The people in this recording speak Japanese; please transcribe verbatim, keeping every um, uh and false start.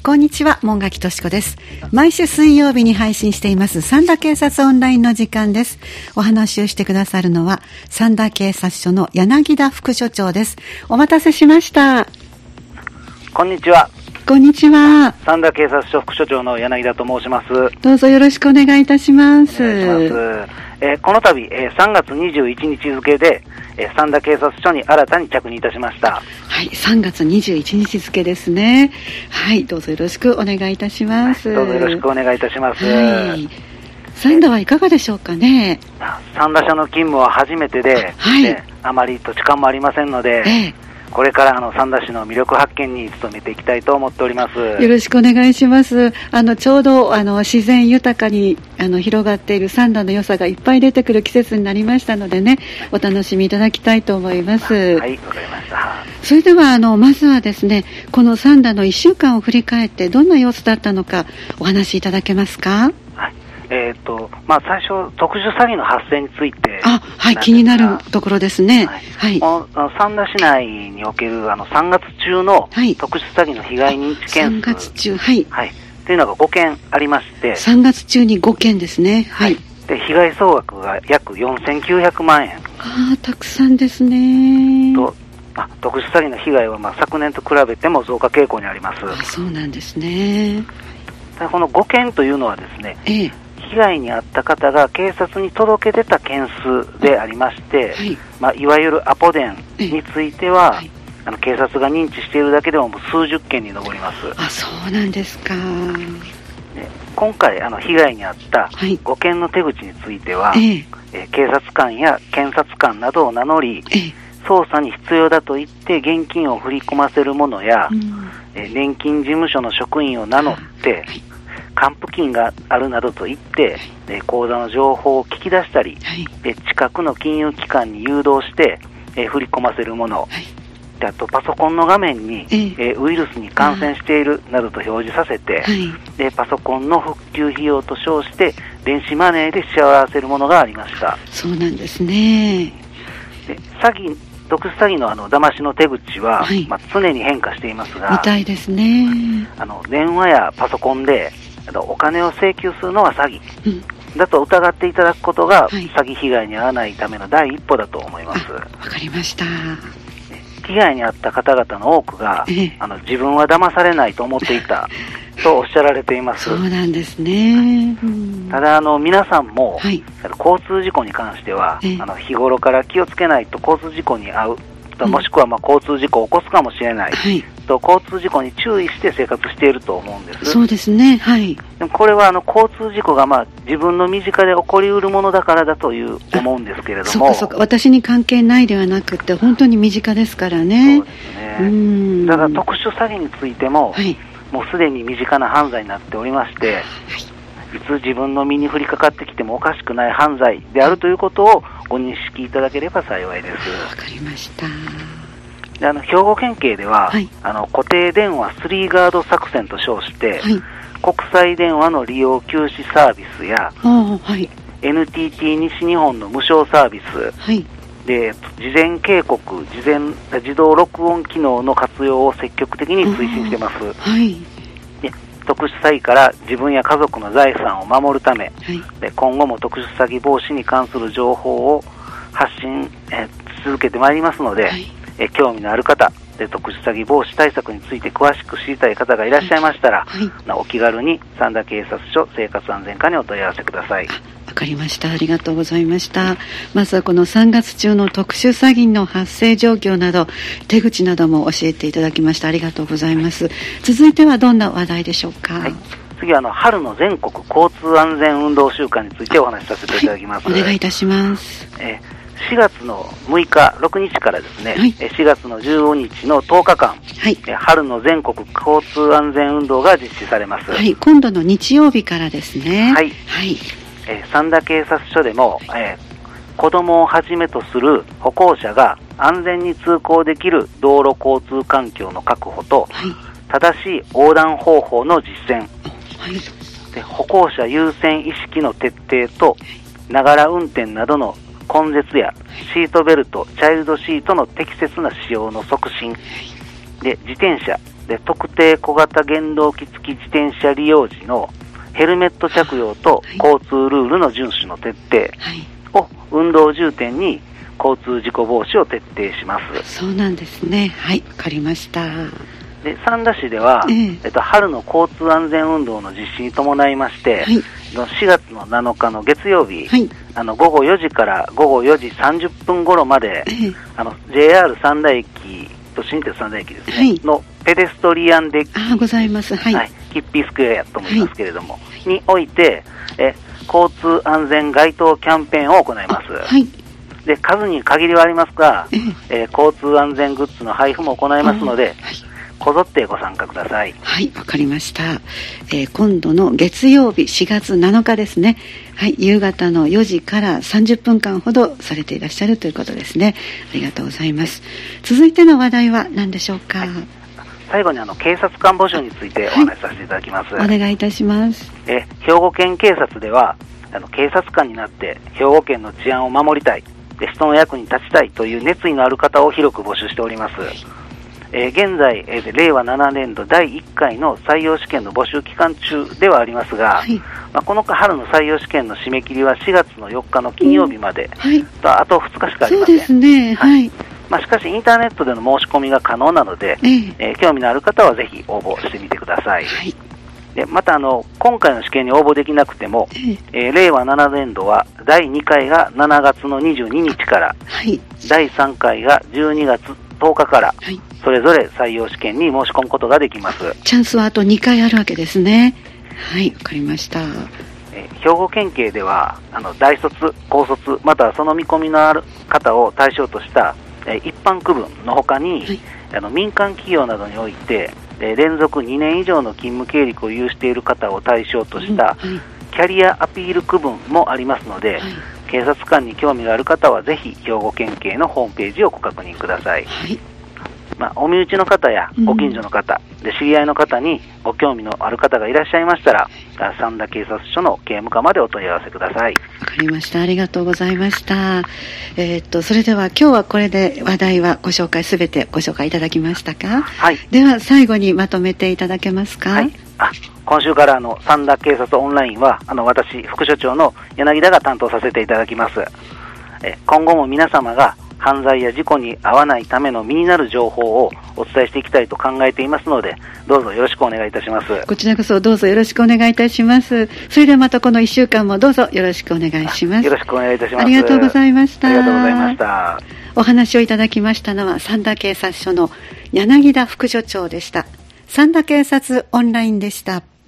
こんにちは、門垣敏子です。毎週水曜日に配信しています三田警察オンラインの時間です。お話をしてくださるのは三田警察署の柳田副署長です。お待たせしました。 こんにちは。 こんにちは。 三田警察署副署長の柳田と申します。 どうぞよろしくお願いいたします。 お願いします。えー、この度、えー、さんがつにじゅういちにち付で、えー、三田警察署に新たに着任いたしました。 はい、さんがつにじゅういちにち付ですね。はい、どうぞよろしくお願いいたします。 どうぞよろしくお願いいたします。 はい、三田はいかがでしょうかね。 三田署の勤務は初めてで、 はい、 えー、あまり土地勘もありませんので、えーこれからあの三田市の魅力発見に努めていきたいと思っております。 よろしくお願いします。あのちょうどあの自然豊かにあの広がっている三田の良さがいっぱい出てくる季節になりましたのでね、お楽しみいただきたいと思います。 はい、わかりました。 それではあのまずはですね、この三田のいっしゅうかんを振り返ってどんな様子だったのかお話しいただけますか。 はい、えーとまあ、最初特殊詐欺の発生について、 あ、はい、気になるところですね。はい、 はい、三田市内におけるあのさんがつ中の特殊詐欺の被害認知件数、 さんがつ中、はい、 はい、というのがごけんありまして、 さんがつ中にごけんですね。はい、 で被害総額が約よんせんきゅうひゃくまんえん。 ああ、たくさんですね。 とあ特殊詐欺の被害はまあ昨年と比べても増加傾向にあります。 あ、そうなんですね。 でこのごけんというのはですね、 ええ、 被害に遭った方が警察に届け出た件数でありまして、はい、まあ、いわゆるアポ電については、はい、あの警察が認知しているだけでも数十件に上ります。 あ、そうなんですか。 で今回あの被害に遭ったごけんの手口については、はい、えー、警察官や検察官などを名乗り、え捜査に必要だと言って現金を振り込ませるものや、うん、えー、年金事務所の職員を名乗って、はいはい、還付金があるなどと言って、はい、口座の情報を聞き出したり、はい、で近くの金融機関に誘導して、えー、振り込ませるもの、はい、であとパソコンの画面に、えーえー、ウイルスに感染しているなどと表示させて、はい、でパソコンの復旧費用と称して電子マネーで支払わせるものがありました。 そうなんですね。 で詐欺特殊詐欺のあの騙しの手口は、はい、まあ、常に変化していますが、 みたいですね。 あの電話やパソコンでお金を請求するのは詐欺、うん、だと疑っていただくことが、はい、詐欺被害に遭わないための第一歩だと思います。 わかりました。 被害に遭った方々の多くが、ええ、あの自分は騙されないと思っていたとおっしゃられています。 そうなんですね。うん、 ただあの皆さんも、はい、交通事故に関しては、ええ、あの日頃から気をつけないと交通事故に遭う、うん、もしくはまあ交通事故を起こすかもしれない、はい、と交通事故に注意して生活していると思うんです。 そうですね、はい、 でもこれはあの交通事故がまあ自分の身近で起こりうるものだからだという思うんですけれども、 そうかそうか、私に関係ないではなくて本当に身近ですからね。 そうですね。うん、だから特殊詐欺についても、はい、もうすでに身近な犯罪になっておりまして、はい、いつ自分の身に降りかかってきてもおかしくない犯罪であるということをご認識いただければ幸いです。 わかりました。 であの兵庫県警では、はい、あの固定電話スリーガード作戦と称して、はい、国際電話の利用休止サービスや、はい、エヌティーティー 西日本の無償サービス、はい、で事前警告事前自動録音機能の活用を積極的に推進しています。はい、で特殊詐欺から自分や家族の財産を守るため、はい、で今後も特殊詐欺防止に関する情報を発信え続けてまいりますので、はい、え興味のある方で特殊詐欺防止対策について詳しく知りたい方がいらっしゃいましたら、はいはい、お気軽に三田警察署生活安全課にお問い合わせください。 わかりました。ありがとうございました。まずはこのさんがつ中の特殊詐欺の発生状況など手口なども教えていただきました。ありがとうございます。続いてはどんな話題でしょうか。はい、 次はあの春の全国交通安全運動週間についてお話しさせていただきます。 はい、お願いいたします。 えーしがつのむいか、ろくにちからですね、はい、しがつのじゅうごにちのとおかかん、はい、春の全国交通安全運動が実施されます。 はい、今度の日曜日からですね。 はい。はい、えー、三田警察署でも、えー、子供をはじめとする歩行者が安全に通行できる道路交通環境の確保と、はい、正しい横断方法の実践、はい、で歩行者優先意識の徹底と、ながら運転などの根絶やシートベルト、チャイルドシートの適切な使用の促進で、自転車、 で特定小型原動機付き自転車利用時のヘルメット着用と交通ルールの遵守の徹底を運動重点に交通事故防止を徹底します。 そうなんですね。はい、わかりました。 で三田市では、えーえっと、春の交通安全運動の実施に伴いまして、はい、しがつのなのかの月曜日、はい、あのごごよじからごごよじさんじゅっぷん頃まで、えー、あの ジェイアール 三田駅と新鉄三田駅ですね、はい、のペデストリアンデッキあございます、はいはい、 キッピースクエアとも言いますけれども、はい、においてえ交通安全街頭キャンペーンを行います。はい、で数に限りはありますが、えーえー、交通安全グッズの配布も行いますので、はい、こぞってご参加ください。 はい、わかりました。えー、今度の月曜日しがつなのかですね。はい、夕方のよじからさんじゅっぷんかんほどされていらっしゃるということですね。ありがとうございます。続いての話題は何でしょうか。はい、 最後にあの警察官募集についてお話しさせていただきます。 はい、お願いいたします。 え兵庫県警察ではあの警察官になって兵庫県の治安を守りたい、で人の役に立ちたいという熱意のある方を広く募集しております。はい、えー、現在、えー、れいわななねんどだいいっかいの採用試験の募集期間中ではありますが、はい、まあ、この春の採用試験の締め切りはしがつのよっかの金曜日まで、うん、はい、あとふつかしかありません。 そうですね、はい、 まあ、しかしインターネットでの申し込みが可能なので、えーえー、興味のある方はぜひ応募してみてください。はい、でまたあの今回の試験に応募できなくても、えーえー、れいわななねんどはだいにかいがしちがつのにじゅうににちから、はい、だいさんかいがじゅうにがつとおかから、はい、それぞれ採用試験に申し込むことができます。 チャンスはあとにかいあるわけですね。はい、わかりました。 えー、兵庫県警ではあの大卒、高卒またはその見込みのある方を対象とした、えー、一般区分の他に、はい、あの民間企業などにおいて、えー、連続にねん以上の勤務経歴を有している方を対象とした、うん、はい、キャリアアピール区分もありますので、はい、警察官に興味がある方はぜひ兵庫県警のホームページをご確認ください。はい、まあ、お身内の方やご近所の方、うん、で知り合いの方にご興味のある方がいらっしゃいましたら、三田警察署の警務課までお問い合わせください。 わかりました。ありがとうございました。えー、っとそれでは今日はこれで話題はご紹介すべてご紹介いただきましたか。はい、では最後にまとめていただけますか。はい、 あ今週からあの三田警察オンラインはあの私副署長の柳田が担当させていただきます。え今後も皆様が犯罪や事故に遭わないための身になる情報をお伝えしていきたいと考えていますので、どうぞよろしくお願いいたします。 こちらこそどうぞよろしくお願いいたします。それではまたこのいっしゅうかんもどうぞよろしくお願いします。 よろしくお願いいたします。 ありがとうございました。 ありがとうございました。 お話をいただきましたのは三田警察署の柳田副署長でした。三田警察オンラインでした。